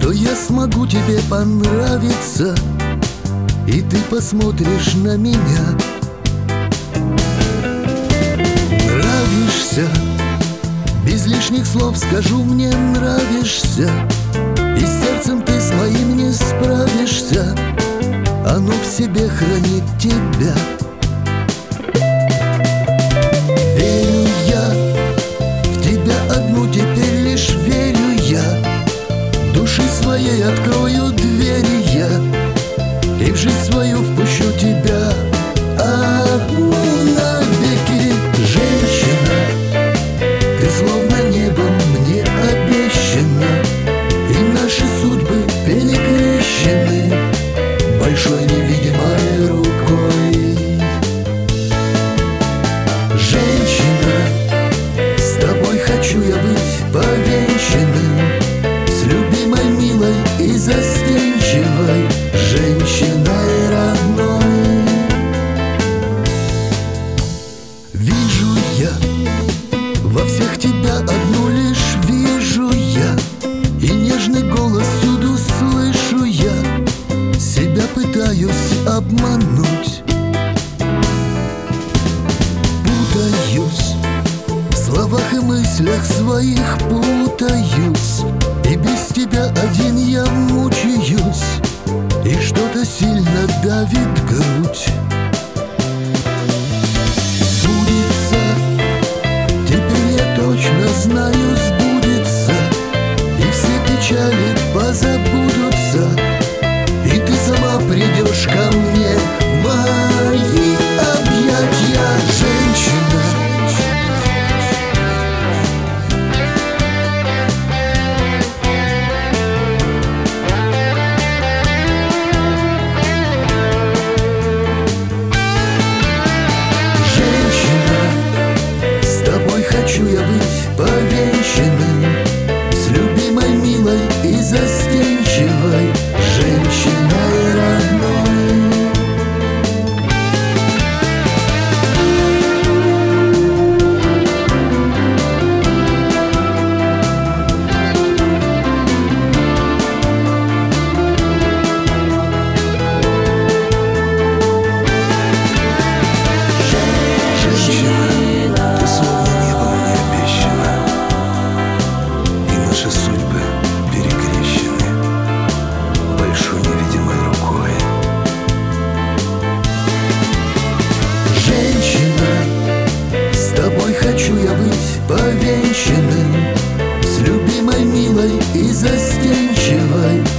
что я смогу тебе понравиться, и ты посмотришь на меня. Нравишься, без лишних слов скажу, мне нравишься, и сердцем ты с моим не справишься, оно в себе хранит тебя. Верю я в тебя одну, теперь лишь верю я, души своей открою двери я, и в жизнь свою впущу тебя одну навеки. Женщина, ты словно небом мне обещана, и наши судьбы перекрещены большой невидимой рукой. Женщина, с тобой хочу я быть повенчанным, с любимой, милой и застенчивой женщиной родной. Вижу я во всех тебя одну лишь, вижу я, и нежный голос всюду слышу я, себя пытаюсь обмануть. Путаюсь в словах и мыслях своих, путаюсь, и без тебя один я мучаюсь, и что-то сильно давит грудь. Сбудется, теперь я точно знаю, сбудется, и все печали позабудутся, и ты сама придешь ко мне в мои объятия. Женщина, хочу я быть повенчанным, с любимой, милой и застенчивой женщиной родной. Хочу я быть повенчанным, с любимой, милой и застенчивой